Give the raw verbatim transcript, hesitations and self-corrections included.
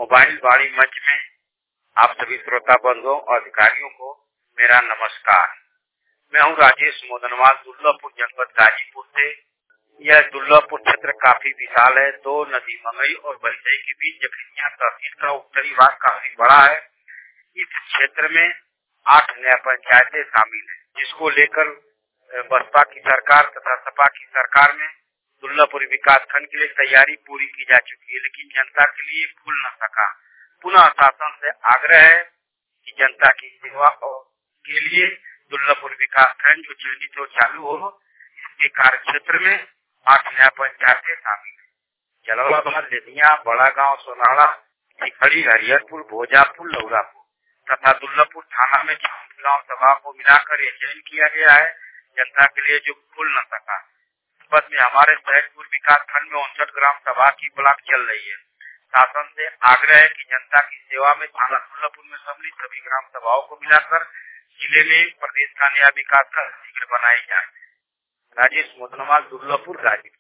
Mobile वाणी मंच में आप सभी श्रोता बंधुओं और अधिकारियों को मेरा नमस्कार। मैं हूं राजेश मोदनवाल, दुर्लभपुर जनपद गाजीपुर से। यह दुर्लभपुर क्षेत्र काफी विशाल है। दो नदी मंगई और बरसई के बीच जखनिया तहसील का उत्तरी भाग काफी बड़ा है। इस क्षेत्र में आठ नया पंचायतें शामिल है, जिसको लेकर बसपा की सरकार तथा सपा की सरकार में दुर्लभपुर विकास खंड के लिए तैयारी पूरी की जा चुकी है, लेकिन जनता के लिए खुल न सका। पुनः शासन से आग्रह है कि जनता की सेवा के लिए दुर्लभपुर विकास खंड जो चलित और चालू हो, इसके कार्य क्षेत्र में आठ नया पंचायतें शामिल है। जलालाबाद, लेदिया, बड़ा गांव, सोनाड़ा, खड़ी, हरिहरपुर, भोजापुर, लौरापुर तथा दुर्लभपुर थाना में गांव सभा को मिलाकर यह चयन किया गया है जनता के लिए जो खुल न सका। बस में हमारे सैदपुर विकास खंड में उनसठ ग्राम सभा की ब्लॉक चल रही है। शासन से आग्रह है कि जनता की सेवा में थाना दुर्लभपुर में सम्मिलित सभी ग्राम सभाओं को मिलाकर जिले में प्रदेश का नया विकास खंड शीघ्र बनाई जाए। राजेश मोदनवाल, दुर्लभपुर, गाजीपुर।